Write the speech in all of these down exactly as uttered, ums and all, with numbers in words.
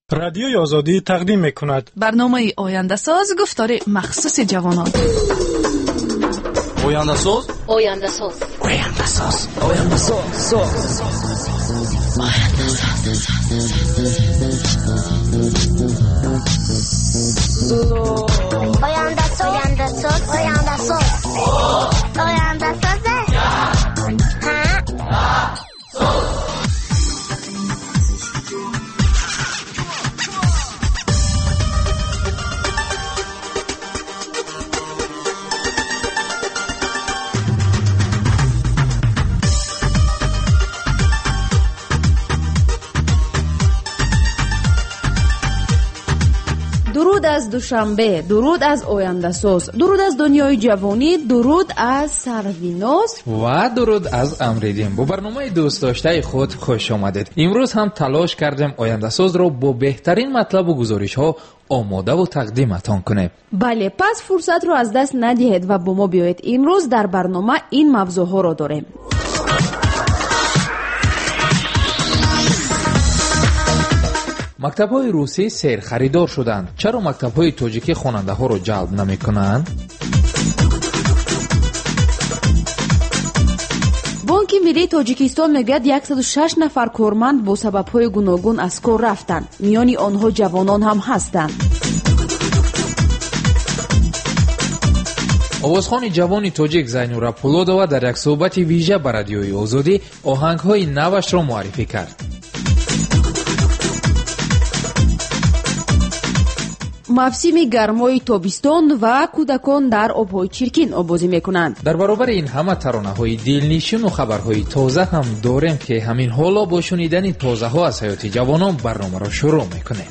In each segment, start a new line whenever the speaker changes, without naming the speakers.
رادیوی آزادی تقدیم می‌کند
برنامه آینده ساز گفتار مخصوص جوانان.
آینده ساز
آینده ساز
آینده ساز آینده ساز
آینده ساز آینده ساز آینده ساز آینده ساز
درود از دوشنبه، درود از آینده ساز، درود از دنیای جوانی، درود از سرویناز
و درود از امریدین. با برنامه دوست داشته خود خوش آمدید. امروز هم تلاش کردیم آینده ساز رو با بهترین مطلب و گزارش ها آماده و تقدیمتان کنیم.
بله، پس فرصت رو از دست ندهید و با ما بیایید. امروز در برنامه این موضوع ها رو داریم.
مکتب‌های روسی سیر خریدار شدند. چرا مکتب‌های تاجیکی خواننده‌ها رو جلب نمی‌کنند؟
بانک ملی تاجیکستان میگوید صد و شش نفر کارمند با سبب‌های گوناگون از کار رفتند. میان آنها جوانان هم هستند.
آوازخوان جوانی تاجیک زینورا پولودова در یک صحبت ویژه با رادیوی آزادی آهنگ‌های نوش را معرفی کرد.
موسم گرمای تابستان و کودکان در آب‌های چرکین آبازی میکنند.
در برابر این همه ترانه‌های دلنشین و خبرهای تازه هم داریم که همین حالا با شنیدن تازه ها از حیات جوانان برنامه را شروع میکنیم.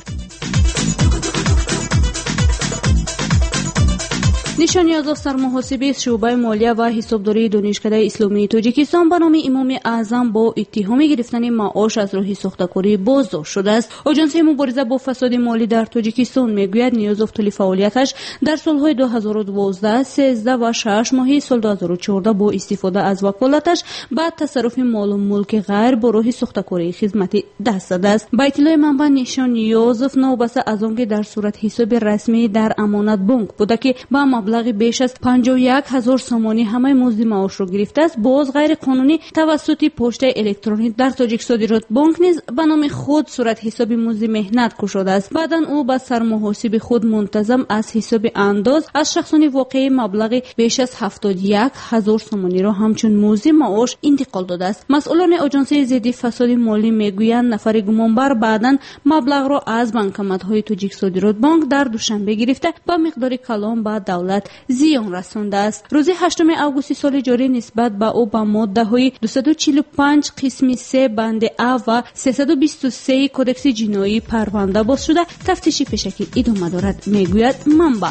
نشان یازده سرمحاسبی شعبه مالیه و حسابداری دانشکده اسلامی تاجیکستان به نام امام اعظم با اتهام گرفتن معاش از راه ساختکاری بازداشت شده است. آژانس مبارزه با فساد مالی در تاجیکستان میگوید نیاز افتالی فعالیتش در سالهای دو هزار و دوازده، سیزده و شش ماهی سال دو هزار و چهارده با استفاده از وکالتش بعد تصرف مال و ملک غیر با راه ساختکاری خدمتی دست داده است. با اطلاع منبع نشان یازده نوبسته از آنکه در صورت حساب رسمی در امانت بانک بوده که با مبلغ بیش از پنجاه و یک هزار سامانی همه مزد معاش رو گرفته است، باز غیر قانونی توسط پشت الکترونیک در تاجیک صادرات بانک نیز به نام خود صورت حساب مزد مهنت گشوده است. بعداً او به سرمحاسب خود منتظم از حساب انداز از شخصانی واقعی مبلغ بیش از هفتاد و یک هزار سامانی را همچون مزد معاش انتقال داده است. مسئولان آژانس ضد فساد مالی میگویند نفر گمانبر بعداً مبلغ را از بانکمت‌های تاجیک صادرات بانک در دوشنبه گرفته با مقدار کلان به دولت زیان رسانده است. روز هشتم آگوست سال جاری نسبت به او با ماده های دویست و چهل و پنج قسم سه بند ا و سیصد و بیست و سه کدکس جنایی پرونده باز شده. تفتیش پیشکی ادامه دارد، میگوید منبع.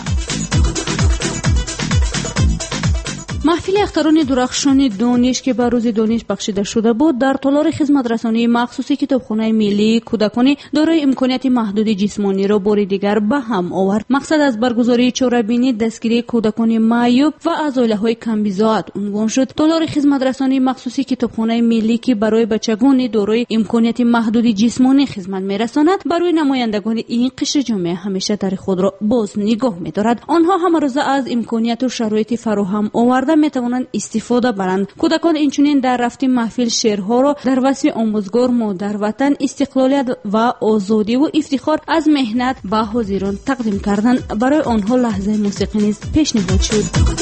محفل اختران درخشان دانش که به روز دانش بخشیده شده بود در تالار خدمت رسانی مخصوص کتابخانه ملی کودکان دارای امکانات محدود جسمانی را بار دیگر به هم آورد. مقصد از برگزاری چاره‌بینی دستگیری کودکان معیوب و از عائله‌های کم‌بضاعت عنوان شد. تالار خدمت رسانی مخصوص کتابخانه ملی که برای بچگان دارای امکانات محدود جسمانی خدمت می‌رساند برای نمایندگان این قشر جامعه همیشه در خود را باز نگاه می‌دارد. آنها همه روزه از امکانات و شرایط فراهم آورده میتوانند استفاده برند. کودکان اینچنین در رفت محفل شعرها را در وصف آموزگار مادر وطن، استقلالیت و آزادی و افتخار از مهنت به حاضران تقدیم کردند. برای آنها لحظه موسیقی نیز پیشنهاد شد.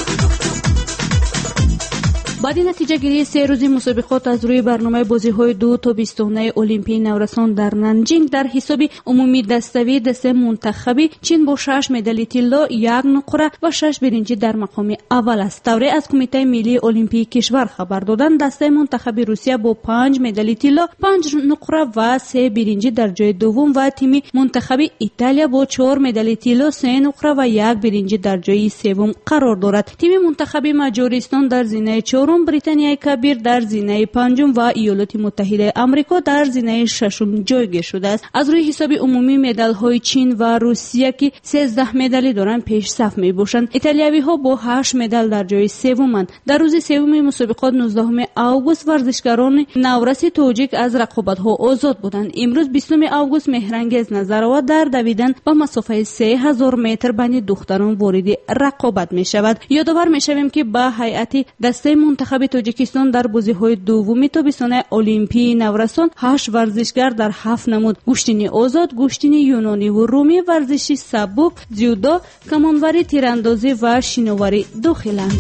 بعد نتیجه گیری سه روزی مسابقات از روی برنامه بازی‌های دو تابستانه المپیک نورسان در نانجینگ در حساب عمومی دستوی دسته منتخبی چین با شش مدال طلا، یک نقره و شش برنجی در مقام اول است. طوری از کمیته ملی المپیک کشور خبر دادند دسته منتخب روسیه با پنج مدال طلا، پنج نقره و سه برنجی در جای دوم و تیم منتخب ایتالیا با چهار مدال طلا، سه نقره و یک برنجی در جای سوم قرار دارد. تیم منتخب مجارستان در زینه چهارم چهارم، بریتانیای کبیر در زینه پنجم و ایالات متحده آمریکا در زینه ششم جایگیر شده است. از روی حساب عمومی مدال های چین و روسیه که سیزده مدالی دارند پیش صف می باشند. ایتالیایی ها با هشت مدال در جای سومند. در روز سوم مسابقات نوزدهم آگوست ورزشکاران نورس تاجیک از رقابت ها آزاد بودند. امروز بیستم آگوست مهرانگیز نظر آمد در دویدن با مسافت سه هزار متر بین دختران وارد رقابت می شود. یادآور می شویم که با هیئت دسته منتخب تاجیکستان در بازی‌های دومی تابستان المپی نورسان هشت ورزشگر در هفت نمود گوشتنی آزاد، گوشتنی یونانی و رومی، ورزشی سبک، جودو، کمانوری، تیراندازی و شینواری داخلند.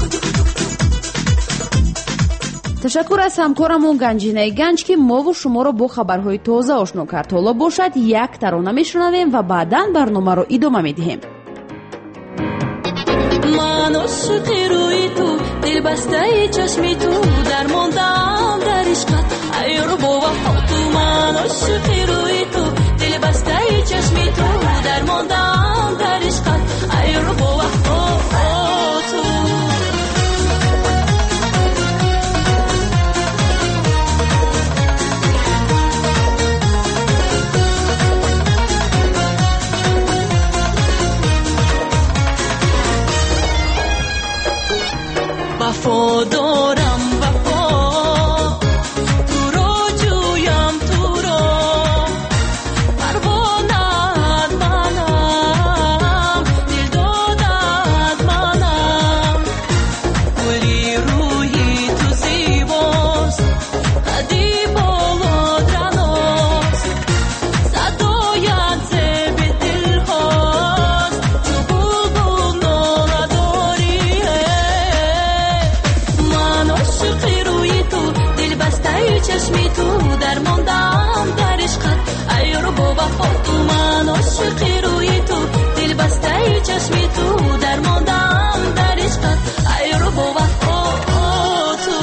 تشکر از همکارمون گنجینه گنج که ما و شما رو با خبرهای تازه آشنا کرد. حالا باشد یک ترانه میشنویم و بعداً برنامه رو ادامه میدیم.
من عاشق روی تو، دل بسته چشمی تو، درماندم در عشقت ای رو با وفا تو. من عاشق روی تو، دل بسته چشمی تو، درماندم در عشقت ای رو با وفا تو. وفا دارم وفا، تو رو جویم تو رو، پروانه‌ات منم، دل دادت منم. گلی روی تو زیباست، قدی بالات رناست، صدایت زیب دل هاست، تو بلبل ناله داری. من عاشق روی تو، دل بسته چشمی تو، درماندم در عشقت ای رو با وفا تو. من عاشق روی تو، دل بسته چشمی تو، درماندم در عشقت ای رو با وفا تو.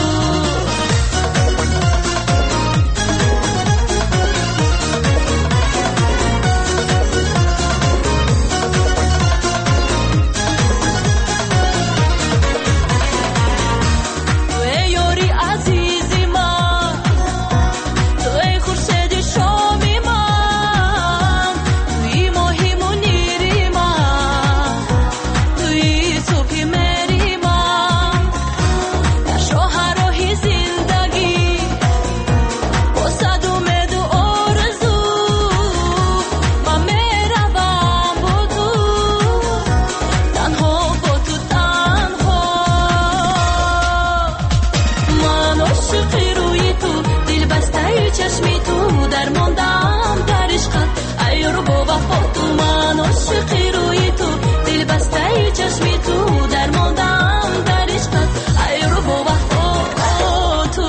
چشمی تو، درماندم در عشقت ای رو با وفا تو. من عاشق روی تو، دل بسته چشمی تو، درماندم در عشقت ای رو با وفا تو.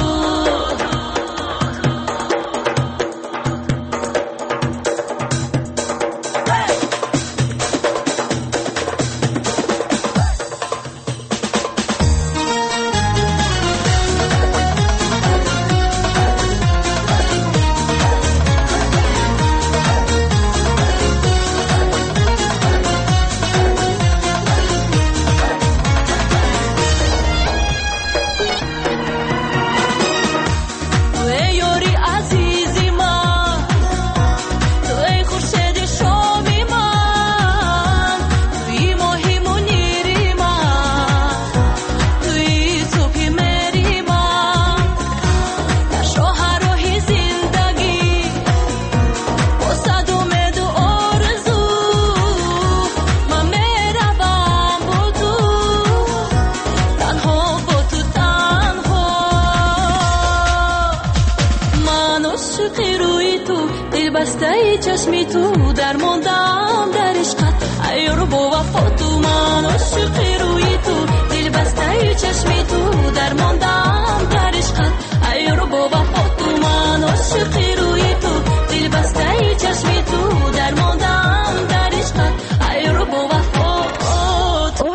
بسته چشمی تو، درماندم در عشقت ای رو با وفا تو. من عاشق روی تو، دل بسته چشمی تو، درماندم در عشقت ای رو با وفا تو. من عاشق روی تو، دل بسته چشمی تو، درماندم در عشقت ای رو با وفا تو.
آهنگی بوده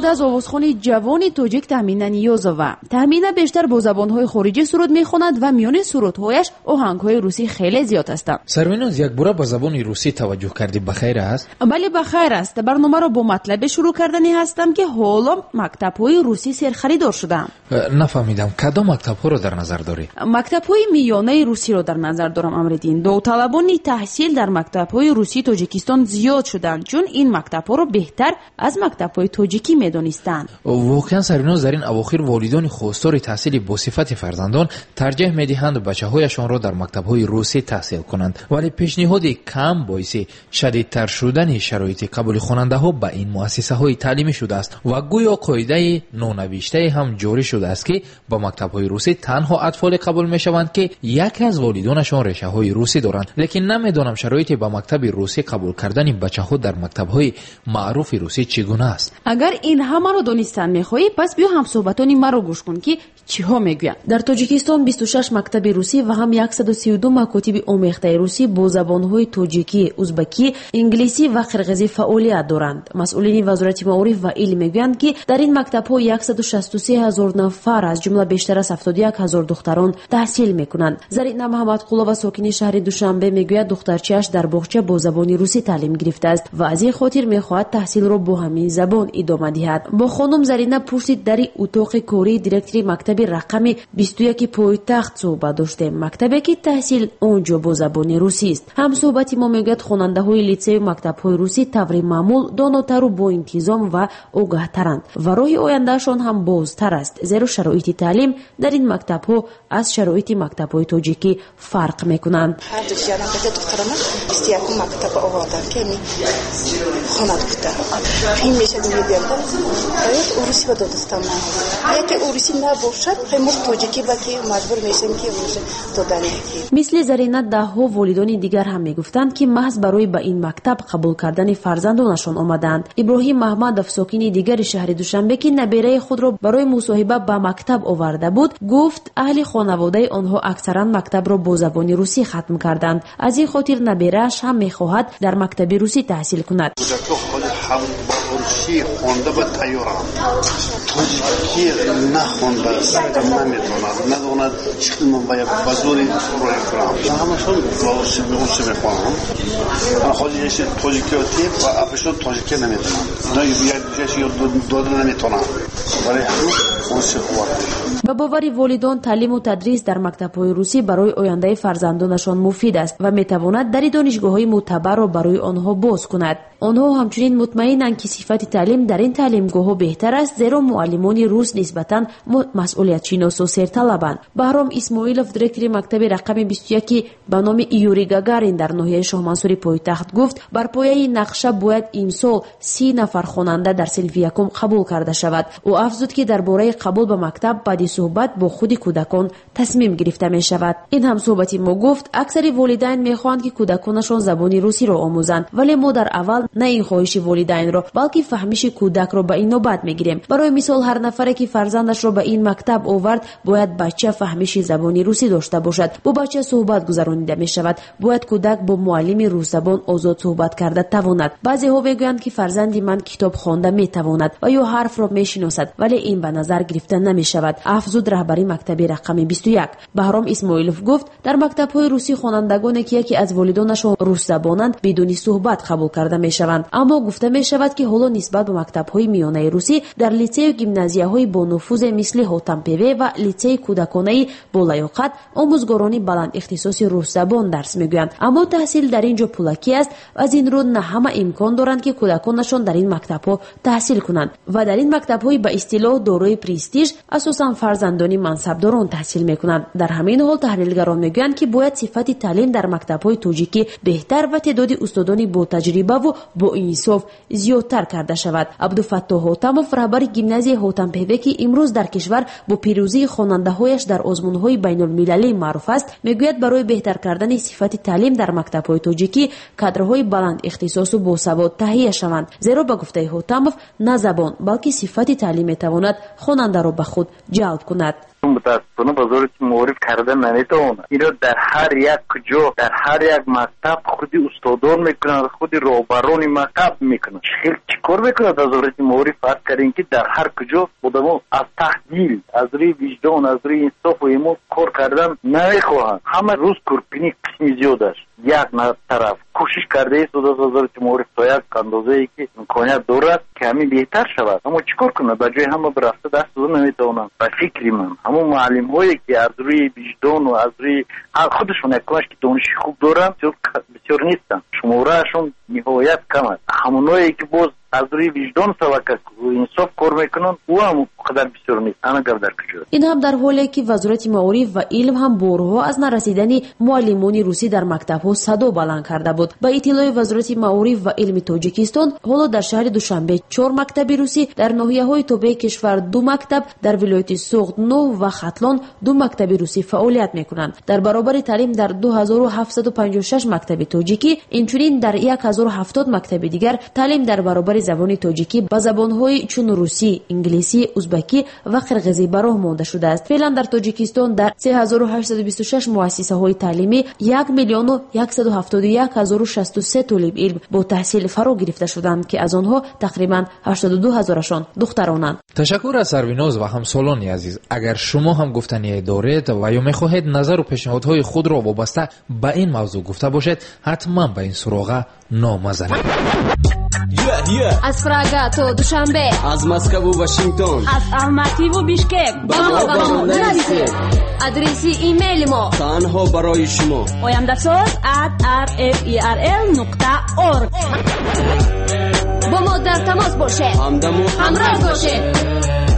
аз овозхони ҷавони тоҷик Таҳмина Ниёзова. Таҳмина бештар бо забонҳои хориҷӣ суруд мехонад ва миёни сурудҳояш оҳангҳои русӣ хеле зиёд ҳастанд.
Сарвиноз, якбора ба забони русӣ таваҷҷӯҳ кардӣ, бахайр аст?
бале, бахайр аст. барномаро бо матлабе шурӯъ кардани ҳастам ки ҳоло мактабҳои русӣ серхаридор шудаам.
Нафаҳмидам, кадом мактабҳоро дар назар дорӣ?
мактабҳои миёнаи русиро дар назар дорам. Амриддин, довталабони таҳсил дар мактабҳои русии Тоҷикистон зиёд шуданд, чун ин мактабҳоро беҳтар аз мактабҳои тоҷикӣ медонистанд.
воқеан Сарвиноз, дар ин авохир волидони хостори таҳсили босифати фарзандон тарҷеҳ медиҳанд бачаҳояшонро дар мактабҳои русӣ таҳсил кунанд, вале пешниҳоди кам боиси шадидтар шудани шароити қабули хонандаҳо ба ин муассисаҳои таълимӣ шудааст ва гӯё қоидаи нонавиштае ҳам ҷорӣ шудааст ки ба мактабҳои русӣ танҳо атфоле қабул мешаванд ки яке аз волидонашон решаҳои русӣ доранд. лекин намедонам шароити ба мактаби русӣ қабул кардани бачаҳо дар мактабҳои маъруфи русӣ чӣ гуна аст.
агар ин ҳамаро донистан мехоҳӣ, пас биё ҳамсӯҳбатони маро гӯш кун ки чиҳо мегӯянд. дар Тоҷикистон бисту шаш мактаби русӣ ва ҳам яксаду сию ду макотиби омехтаи русӣ бо забонҳои тоҷикӣ, узбакӣ, инглисӣ ва қирғизӣ фаъолият доранд. масъулини вазорати маориф ва илм мегӯянд ки дар ин мактабҳо яксаду шасту се ҳазор нафар аз ҷумла бештар аз ҳафтоду як ҳазор духтарон таҳсил мекунанд. Зарина Маҳаммадқулова, сокини шаҳри Душанбе, мегӯяд духтарчааш дар боғча бо забони русӣ таълим гирифтааст ва аз ин хотир мехоҳад таҳсилро бо ҳамин забон идома диҳад. бо хонум Зарина пурсид дари утоқи кории директори мактаби рақами бисту яки пойтахт суҳбат доштем. мактабе ки таҳсил онҷо бо забони русист. ҳамсӯҳбати мо мегӯяд хонандаҳои литсею мактабҳои русӣ таври маъмул донотару бо интизом ва огаҳтаранд ва роҳи ояндаашон ҳам бозтар аст, зеро шароити таълим дар ин мактабҳо аз шароити мактабҳои тоҷикӣ фарқ мекунанд. мисли Зарина, даҳҳо волидони дигар ҳам мегуфтанд ки маҳз барои ба ин мактаб қабул кардани фарзандонашон омаданд. Иброҳим Маҳмадов, сокини дигари шаҳри Душанбе, ки набераи худро барои мусоҳиба ба мактаб оварда буд, гуфт аҳли хонаводаи онҳо аксаран мактабро бо забони русӣ хатм карданд. аз ин хотир наберааш ҳам мехоҳад дар мактаби русӣ таҳсил кунад. ба бовари волидон, таълиму тадрис дар мактабҳои русӣ барои ояндаи фарзандонашон муфид аст ва метавонад дари донишгоҳҳои мӯътабарро барои онҳо боз кунад. онҳо ҳамчунин мутмаинанд ки сифати таълим дар ин таълимгоҳҳо беҳтар аст, зеро муаллимони рус нисбатан масъулиятшиносу серталабанд. Баҳром Исмоилов, директори мактаби рақами бисту яки ба номи Юрий Гагарин дар ноҳияи Шоҳмансури пойтахт гуфт, бар пояи нақша бояд имсол си нафар хонанда дар синфи якум қабул карда шавад. ӯ афзуд ки дар бораи қабул ба мактаб баъди суҳбат бо худи кӯдакон тасмим гирифта мешавад. ин ҳам суҳбати мо гуфт, аксари волидайн мехоҳанд ки кӯдаконашон забони русиро омӯзанд, вале мо дар аввал на ин хоҳиши волидайнро, балки фаҳмиши кӯдакро ба инобат мегирем. барои мисол, ҳар нафаре ки фарзандашро ба ин мактаб овард, бояд бача фаҳмиши забони русӣ дошта бошад. бо бача суҳбат гузаронида мешавад. бояд кӯдак бо муаллими русзабон озод суҳбат карда тавонад. баъзеҳо мегӯянд ки фарзанди ман китоб хонда метавонад ва ё ҳарфро мешиносад, вале ин ба назар гирифта намешавад, афзуд раҳбари мактаби рақами бисту як. Баҳром Исмоилов гуфт, дар мактабҳои русӣ хонандагоне ки яке аз волидонашон русзабонанд бидуни суҳбат қабул карда мешаванд. аммо гуфта мешавад ки ҳоло нисбат ба мактабҳои миёнаи русӣ дар лицею гимназияҳои бо нуфузе мисли Ҳотампеве ва лицеи кӯдаконаи болаёқат омӯзгорони баландихтисоси русзабон дарс мегӯянд. аммо таҳсил дар ин ҷо пулакӣ аст. аз ин рӯ на ҳама имкон доранд ки кӯдаконашон дар ин мактабҳо таҳсил кунанд ва дар ин мактабҳои ба истилоҳ дорои престиж асосан фарзандони мансабдорон таҳсил мекунанд. дар ҳамин ҳол таҳлилгарон мегӯянд ки бояд сифати таълим дар мактабҳои тоҷикӣ беҳтар ва теъдоди устодони ботаҷрибаву бо инсоф зиёдтар карда шавад. Абдуфаттоҳ Ҳотамов, раҳбари гимназияи Ҳотампеве, ки имрӯз дар кишвар бо пирӯзии хонандаҳояш дар озмунҳои байнулмилалӣ маъруф аст, мегӯяд барои беҳтар кардани сифати таълим дар мактабҳои тоҷикӣ кадрҳои баландихтисосу босавод таҳия шаванд, зеро ба гуфтаи Ҳотамов на забон, балки сифати таълим метавонад хонандаро ба худ ҷалб кунад.
متاسفانه بازار معارف کردن نمیتونه. اینا در هر یک جا در هر یک مکتب خودی استادان میکنن، خودی راهبران مکتب میکنن. خیلی چیکار میکنه وزارت معارف؟ فرض کردین که در هر کجا آدما از تحلیل، از روی وجدان، از روی انصاف و ایمان کار کردن نمیخواهند. همه روز کورپینی قسمی زیاد است. یک طرف کوشش کرده است وزارت معارف تا یک اندازه ای که امکانیت دارد که همین بهتر شود، اما چیکار کنه؟ به جای همه برفته دست دادن نمیتونن. به فکر من همون معلم هایی که از روی وجدان و از روی خودشون یکلاش که دانش خوب دارن بسیار نیستن، شمارهشون نهایت کم است. همونایی که باز از روی وجدان توکل و انصاف کار میکنن او هم قدر بسیار نیست. انا گردر کجا.
این هم در حالی که وزارت معارف و علم هم بارها از نرسیدن معلمان روسی در مکتب‌ها صدا بلند کرده بود. با اطلاع وزارت معارف و علم تاجیکستان، حالا در شهر دوشنبه چهار مکتب روسی، در ناحیه‌های تابع کشور دو مکتب، در ولایت سوغد نو و ختلان دو مکتب روسی فعالیت میکنند. در برابر تعلیم در دو هزار و هفتصد و پنجاه و شش مکتب تاجیکی، اینچنین در هزار و هفتاد مکتب دیگر تعلیم در برابر زبان تاجیکی با زبان‌های چون روسی، انگلیسی، ازبکی و قرغیزی براه مانده شده است. فعلا در تاجیکستان در سه هزار و هشتصد و بیست و شش مؤسسه‌های تعلیمی یک میلیون و صد و هفتاد و یک هزار و شصت و سه طالب علم با تحصیل فرا گرفته شدند که از آنها تقریبا هشتاد و دو هزارشان دخترانند.
تشکر از سرویناز و همسالان عزیز. اگر شما هم گفتنی دارید و یا می‌خواهید نظر و پیشنهادهای خود را وابسته به این موضوع گفته باشید، حتما به این سراغ نامه زنید.
از پراگا تا دوشنبه،
از مسکو و واشنگتن،
از الماتی و بیشکک با ما نویسید.
آدرسی ایمیل ما
تنها برای شما
oyandasot at r f e r l نقطه org. با ما در تماس باشید، همراه باشید.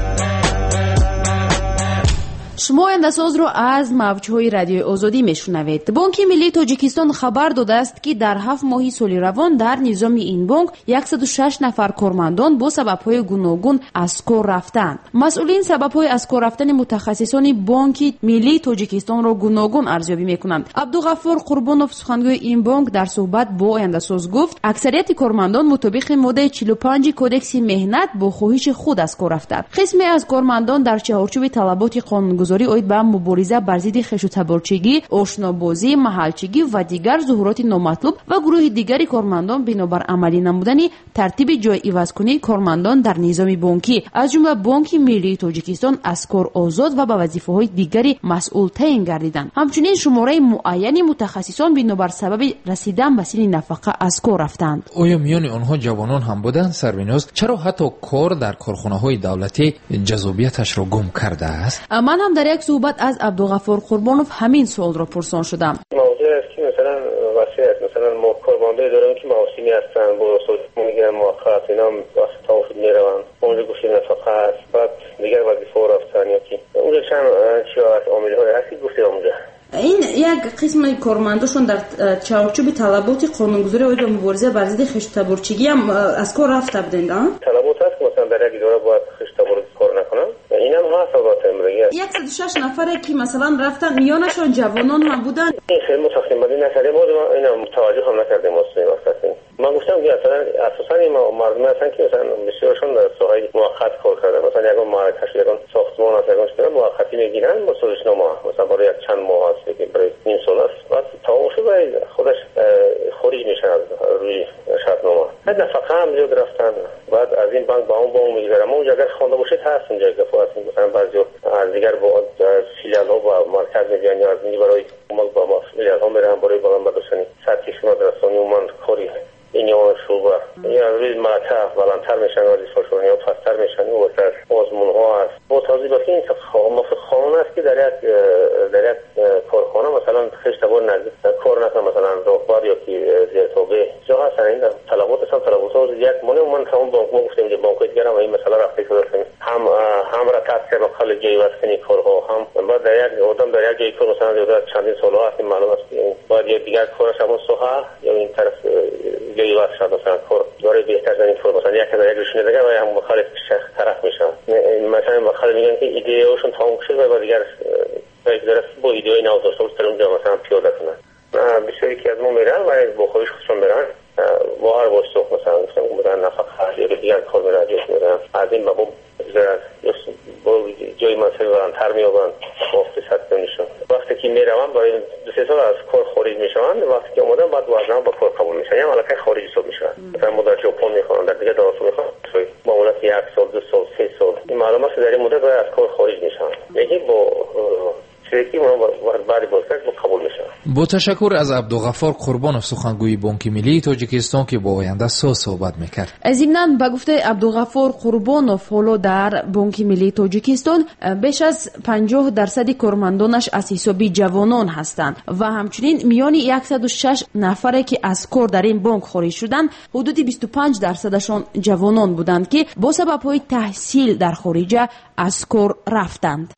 شما اندساز رو از موجهای رادیو آزادی میشنوید. بانک ملی تاجیکستان خبر داده است که در هفت ماهی سال روان در نظام این بانک صد و شش نفر کارمندان با سبب‌های گوناگون از کار رفتند. مسئولین سبب‌های از کار رفتن متخصصان بانک ملی تاجیکستان را گوناگون ارزیابی می‌کنند. عبدالغفور قربانوف سخنگوی این بانک در صحبت با اندساز گفت اکثریت کارمندان مطابق ماده چهل و پنج کدکس مهنت با خواهش خود از کار رفتند. قسمی از کارمندان در چهارچوب طلبات قانونگذاری اوید به مبارزه بر ضد خشونت‌بارچگی، آشنابازی، محلچگی و دیگر ظهورات نامطلوب و گروه دیگری کارمندان بنابر عملی نمودن ترتیب جای عوض‌کنی کارمندان در نظام بانکی از جمله بانک ملی تاجیکستان از کار آزاد و به وظیفه‌های دیگری مسئول تعیین گردیدند. همچنین شماره معین متخصصان بنابر سبب رسیدن به سن نفقه از کار رفتند.
آیا میان آنها جوانان هم بودند؟ سرویناز، چرا حتی کار در کارخانه‌های دولتی جذابیتش را گم کرده است؟
من هم در یک صحبت از عبدالغفور قربانوف همین سوال را پرسان شدم.
موضوع است که مثلا وسیع مثلا ما کارمندای داریم که موسیمی هستن با سوال میگیرن موقت اینا واسه توافق میرون اونجا گوشی نفقه است، بعد دیگر وظیفه رفتن یا کی اونجا چند چیا از عامل‌های هستی گفته اونجا
این یک قسم کارمنداشون در چارچوب طلبات قانونگذاری و مبارزه بر ضد خشونت‌بارچگی هم از کار رفته بودند.
طلبات هست که مثلا در یک اداره باید خشونت‌بارچگی کار نکنن. این هم هست البته امروزی.
صد و شش نفره که مثلا رفتن میانشون جوانان هم بودن.
این خیلی متخصصی نکردیم ما اینا متوجه هم نکردیم اصلا وقتی. من گفتم که اصلا اساسا این مردم هستن که مثلا بسیارشون در ساحه موقت کار کردن. مثلا یکم معرکه شدن ساختمان از یکم شدن موقتی میگیرن با سوزشنامه مثلا برای یک چند ماه است که برای این سال است بعد تمام شده خودش خارج میشن از روی شرطنامه. بعد نفقه هم زیاد رفتن. بعد از این بانک با اون بانک میگیرن. ما اگر خوانده باشید هست اونجا که فقط مثلا بعضی از دیگر با فیلیال ها با مرکز میگن یا از این برای ما با ما فیلیال ها میرن برای بالا برداشتن سطحی شما درستانی و من کاری این یه شعبه این از روی مرکه بلندتر میشن وظیفه‌شون یا پستر میشن و واسه آزمون ها هست با توضیح این مفید قانون است که در یک در یک کارخانه مثلا خشتبار نزدیک کار نکنه مثلا راهبر یا که زیر توبه جا هستن این طلباتش هم طلبات ها یک مونه و من تمام بانک ما گفتیم که بانک دیگر هم این مسئله رفته شده هم هم را تاثیر مقال جای واسطنی کارها هم بعد در یک آدم در یک جای کار مثلا در چندین سال هست این معلوم است که باید یک دیگر کارش همون ساحه یا این طرف جایی واسه شد مثلا کار داره بهتر از این کار مثلا یک در یک روشنی دیگر و هم مخالف شخص طرف میشن مثلا مخالف میگن که ایده هاشون تمام شده و دیگر یک طرف با ایده های نو داشته باشه اونجا مثلا پیاده کنن بسیاری که از ما میرن و با خودش خودشون میرن با هر واسطه مثلا گفتم بودن نفقه یا دیگر کار میرن جوش میرن از این بابا با جای مسئله برن تر میابن میخوان وقتی که اومدن بعد وزنها با کار قبول میشن یا ملکه خارجی حساب میشن مثلا ما در ژاپن میخوان در دیگه دارو میخوان با مدت یک سال دو سال سه سال این معلومات در این مدت باید از کار خارج میشن یکی با چریکی ما بعد بازگشت با قبول میشن.
با تشکر از عبدالغفار قربانов سخنگوی بانک ملی تاجیکستان که با آینده ساز صحبت میکرد.
ضمناً به گفته عبدالغفار قربانov حالا در بانک ملی تاجیکستان بیش از پنجاه درصد کارمندانش از حساب جوانان هستند و همچنین میان صد و شش نفره که از کار در این بانک خارج شدند حدود بیست و پنج درصدشان جوانان بودند که با سبب‌های تحصیل در خارج از کار رفتند.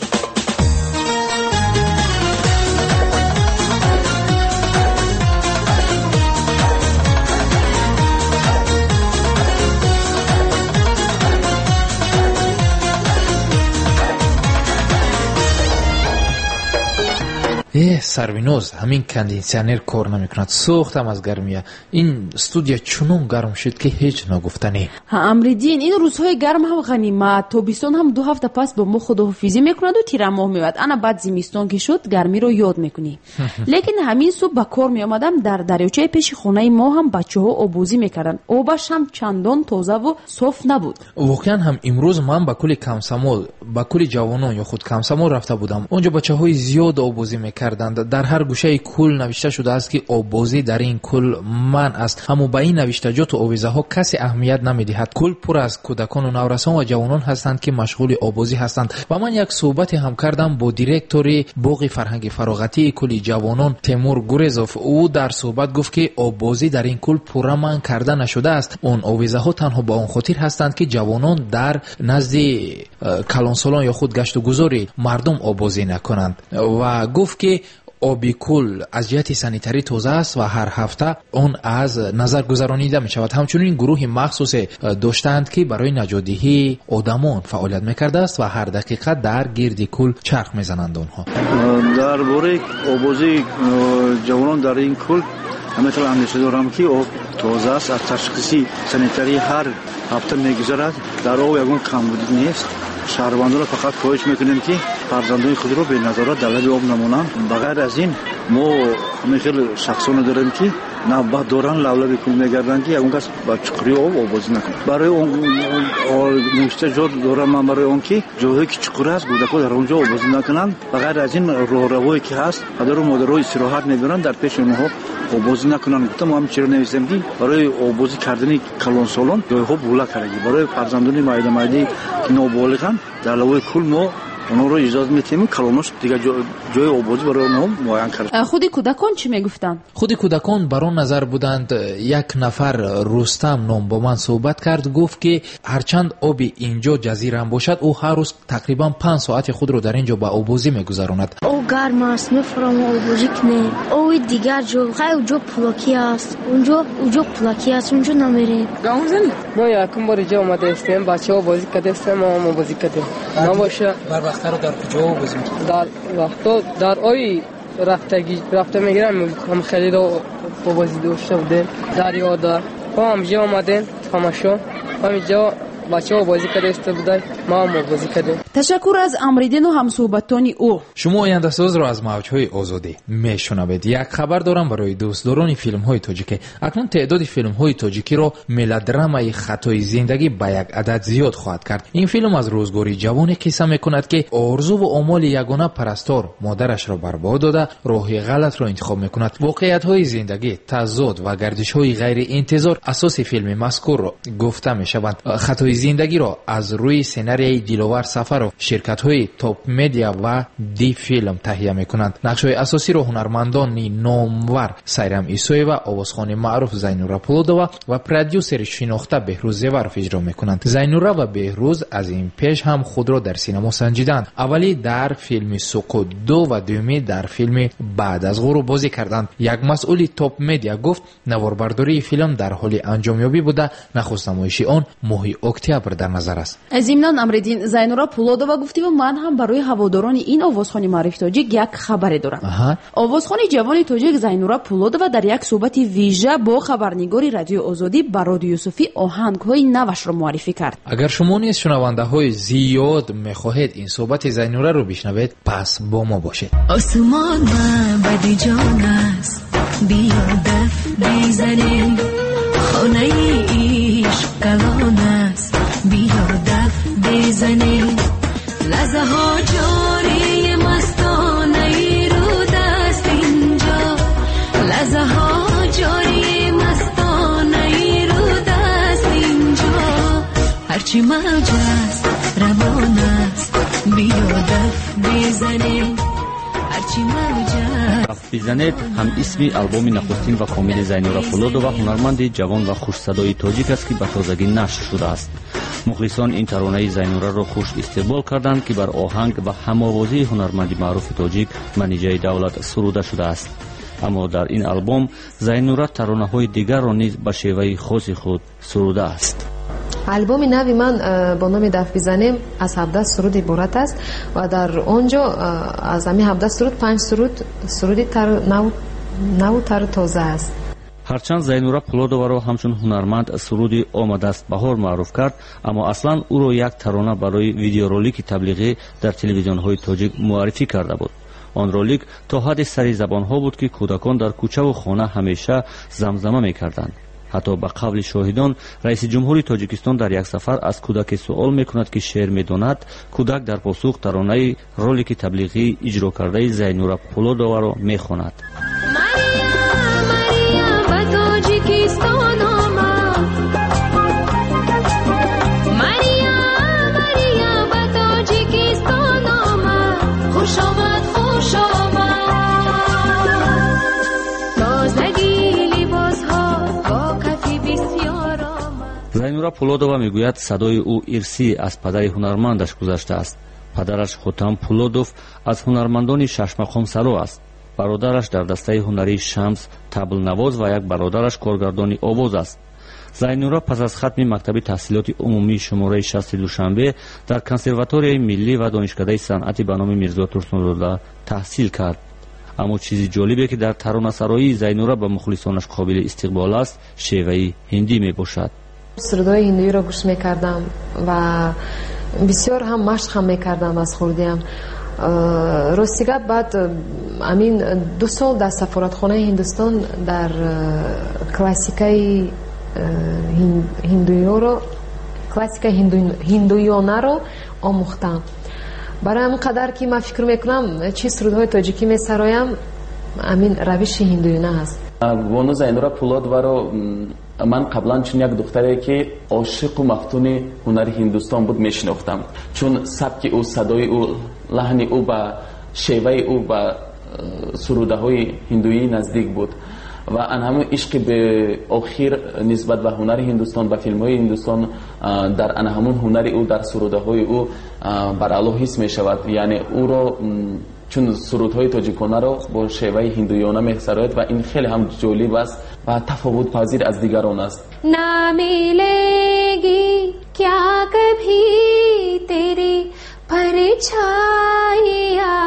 اه سروینوز همین کندیسیونر کار نمیکند سوختم از گرمیه این استودیو چنون گرم شد که هیچ نگفتنی.
ها امریدین این روزهای گرم هم غنیمت تابستان هم دو هفته پس با ما خداحافظی میکند و تیر ماه میاد انا بعد زمستان که شد گرمی رو یاد میکنی. لیکن همین صبح با کار میآمدم در دریاچه پیش خونه ما هم بچه‌ها آبوزی میکردن آبش هم چندان تازه و صاف نبود.
واقعا هم امروز من با کل کمسمول با کل جوانان یا خود کمسمول رفته بودم اونجا بچه‌های زیاد آبوزی میکردن. در هر گوشه کل نوشته شده است که آبوزی در این کل من است اما به این نوشتجات و آویزه ها کسی اهمیت نمیدهد. کل پر از کودکان و نورسان و جوانان هستند که مشغول آبوزی هستند و من یک صحبت هم کردم با دیرکتور باغ فرهنگ فراغتی کل جوانان تیمور گورزوف. او در صحبت گفت که آبوزی در این کل پرامن کرده نشده است. اون آویزه ها تنها با اون خاطر هستند که جوانان در نزد کلانسالان یا خود گشت و گذاری مردم آبوزی نکنند و گفت که آبی کل از جهت سانیتری تازه است و هر هفته اون از نظر گذرانیده می شود. همچنین گروه مخصوص داشتند که برای نجاتدهی آدمان فعالیت میکرده است و هر دقیقه در گرد کل چرخ میزنند. آنها
درباره آبوزی جوانان در این کل همینطور اندیشه دارم که آب تازه است از تشخیصی سانیتری هر هفته میگذرد در آب یگون کمبود نیست. شهروندان را فقط خواهش میکنیم که فرزندان خود را به نظارت در لب آب نمانند. بغیر از این ما همین خیلی شخصان داریم که نوبت دارن لولب کل میگردن که اون کس با چقری آب آبازی نکنه. برای اون نوشته جا دارم من برای اون که جایی که چقری است کودکان در اونجا آبازی نکنند. بغیر از این راهروی که هست پدر و مادرها استراحت میبرن در پیش اونها آبازی نکنند. ما هم چرا نوشتیم که برای آبازی کردن کلانسالان جای ها بولا کردگی برای فرزندان مایده مایده که نابالغن در لوای کل ما اونا رو اجازه میتیم کلانش دیگه جای آبادی برای اونها معین کرد.
خودی کودکان چی میگفتن؟
خودی کودکان بران نظر بودند. یک نفر رستم نام با من صحبت کرد گفت که هرچند آب اینجا جزیره هم باشد او هر روز تقریبا پنج ساعت خود رو در اینجا با آبوزی میگذراند.
او گرم است میفرام آبوزی کنه. او دیگر جو خیلی جو پلاکی است اونجا اونجا پلاکی است اونجا نمیریم.
گامزن ما یکم بار جا اومده استیم بچه‌ها بازی کرده استیم ما بازی کرده. ما باشه
وقتا رو در کجا بازی
در وقتا در آی رفتگی رفته میگیرم هم خیلی دو بازی داشته بودیم دریا در ما هم جا آمدیم تماشا همینجا بچه ها بازی کرده است بودن ما هم بازی کردیم.
تشکر از امریدین و همصحبتان او.
شما آینده ساز را از موجهای آزادی میشنوید. یک خبر دارم برای دوستداران فیلم های تاجیکی. اکنون تعداد فیلم های تاجیکی را ملودرامای خطای زندگی به یک عدد زیاد خواهد کرد. این فیلم از روزگاری جوانی قصه میکند که آرزو و آمال یگانه پرستار مادرش را برباد داده راه غلط را انتخاب میکند. واقعیت های زندگی، تضاد و گردش های غیر انتظار اساس فیلم مذکور را گفته میشوند. خطای زندگی را از روی سناریوی دلآور سفر و شرکت‌های توپ مدیا و دی فیلم تهیه می‌کنند. نقش‌های اساسی را هنرمندان نامور سایرام ایسوی و آوازخوان معروف زینورا پولودووا و پرودیوسر شناخته بهروز زیورف اجرا می‌کنند. زینورا و بهروز از این پیش هم خود را در سینما سنجیدند. اولی در فیلم سوکو دو و دومی در فیلم بعد از غروب بازی کردند. یک مسئول توپ مدیا گفت نواربرداری فیلم در حال انجامیابی بوده. نخست نمایشی آن ماه اکتبر در نظر است.
ضمناً امریدین زینورا پولودووا گفتی و من هم برای هواداران این آوازخوان معروف تاجیک یک خبری دارم. آوازخوان جوان تاجیک زینورا پولودووا در یک صحبت ویژه با خبرنگاری رادیو آزادی براد یوسفی آهنگ‌های نوش را معرفی کرد.
اگر شما نیز شنونده‌های زیاد می‌خواهید این صحبت زینورا رو بشنوید پس با ما باشید.
آسمان من بدی جان است بیا دف بزنیم خانه عشق کلان است بیا دف بزنیم لحظه ها جاری مستانه رو دست اینجا لحظه ها جاری مستانه رو دست اینجا هرچی موج است روان است بیا دف بزنیم هرچی موج است
دف بزنید هم اسمی آلبوم نخستین و کامل زینورا پولودووا هنرمند جوان و خوشصدای تاجیک است که به تازگی نشر شده است. مخلصان این ترانه زینورا را خوش استقبال کردند که بر آهنگ و هم‌آوازی هنرمند معروف تاجیک منیژه دولت سروده شده است. اما در این آلبوم زینورا ترانه‌های دیگر را نیز به شیوه خاص خود سروده است.
آلبوم نوی من با نام دف بزنیم از هفده سرود عبارت است و در آنجا از همین هفده سرود پنج سرود سرودی تر نو نو تر تازه است.
هرچند زینورا پولودووا را همچون هنرمند سرودی آمده است بهار معروف کرد، اما اصلا او را یک ترانه برای ویدیورولیک تبلیغی در تلویزیون‌های تاجیک معرفی کرده بود. آن رولیک تا حد سری زبان‌ها بود که کودکان در کوچه و خانه همیشه زمزمه می‌کردند. حتی به قول شاهدان رئیس جمهوری تاجیکستان در یک سفر از کودک سوال می‌کند که شعر می‌داند، کودک در پاسخ ترانه رولیک تبلیغی اجرا کرده زینورا پولودووا را می‌خواند. زینورا پولودووا میگوید صدای او ارثی از پدر هنرمندش گذشته است. پدرش خوتم پولودوف از هنرمندان شش مقام سرا است. برادرش در دسته هنری شمس طبل نواز و یک برادرش کارگردان آواز است. زینورا پس از ختم مکتب تحصیلات عمومی شماره شصت دوشنبه در کنسرواتوریای ملی و دانشکده صنعتی به نام میرزا ترسن‌زاده تحصیل کرد. اما چیزی جالبی که در ترانه‌سرایی زینورا به مخلصانش قابل استقبال است، شیوه هندی می باشد.
سرودهای هندی را گوش میکردم و بسیار هم مشق هم میکردم از خردیم. راستیگه بعد امین دو سال در سفارتخانه هندوستان در کلاسیکای هندویی رو کلاسیکای هندویانه رو آموختم. برای همین قدر که من فکر میکنم چی سرودهای تاجیکی میسرایم امین روش هندویانه هست.
وانو زینورا پولودووا رو من قبلا چون یک دختری که عاشق و مفتون هنر هندوستان بود میشناختم، چون سبک او، صدای او، لحن او با شیوه او با سروده های هندویی نزدیک بود و ان همون عشق به آخر نسبت به هنر هندوستان و فیلم های هندوستان در ان همون هنر او در سروده های او بر اعلی حس می شود. یعنی او رو چون سرودهای تاجیکانه رو با شیوه هندویانه می‌سراید و این خیلی هم جالب است و تفاوت پذیر از دیگران است.
ना मिलेगी क्या कभी तेरी परछाइयाँ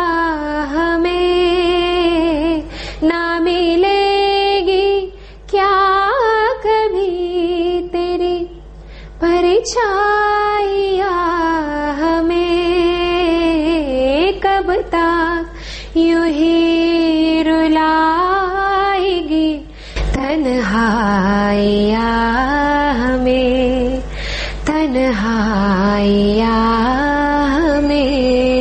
हमें ना मिलेगी क्या कभी तेरी परछाइयाँ हमें कब तक यूं ही रुलाएगी तन्हाइयाँ हमें तन्हाइयाँ हमें.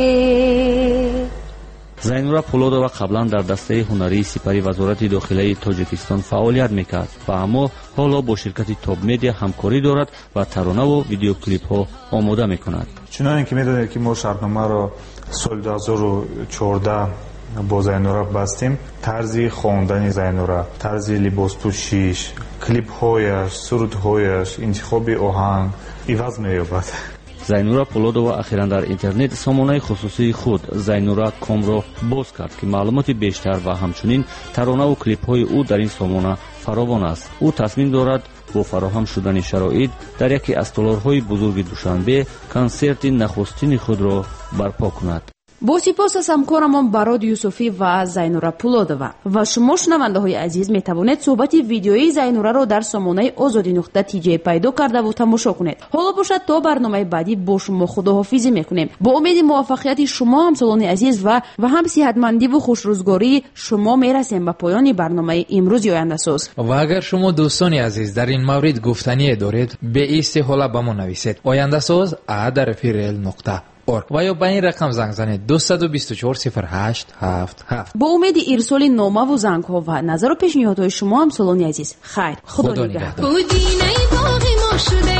زینورا پولودووا قبلا در دسته هنری سپری وزارت داخلی تاجیکستان فعالیت میکرد و اما حالا با شرکت تاپ مدیا همکاری دارد و ترانه و ویدیو کلیپ ها آماده میکند.
چنانکه که میدونید که ما شرطنامه را سال دو هزار و چهارده با زینورا بستیم، طرز خواندن زینورا، طرز لباس پوشیش، کلیپ هایش، سرود هایش، انتخاب آهنگ عوض می‌یابد.
زینورا پولودووا اخیراً در اینترنت سامانه خصوصی خود زینورا کام را باز کرد که معلومات بیشتر و همچنین ترانه و کلیپ های او در این سامانه فراوان است. او تصمیم دارد با فراهم شدن شرایط در یکی از تالارهای بزرگ دوشنبه کنسرت نخستین خود را برپا کند.
با سپاس از همکارمان براد یوسفی و زینورا پولادова و شما شنونده عزیز می توانید صحبت ویدیویی زینورا را در سامانه آزادی نقطه تی جی پیدا کرده و تماشا کنید. حالا باشد تا برنامه بعدی با شما خداحافظی میکنیم. با امید موفقیت شما همسالان عزیز و و هم صحتمندی و خوشروزگاری شما میرسیم به پایان برنامه امروز آینده ساز.
و اگر شما دوستان عزیز در این مورد گفتنی دارید به استحاله به ما نویسید آینده ساز ات رفیرل نقطه اور و یا به این رقم زنگ زنید دو دو چهار صفر هشت هفت هفت.
با امید ارسال نامه و زنگ ها و نظر و پیشنهادهای شما همسالان عزیز. خیر، خدا نگهدار.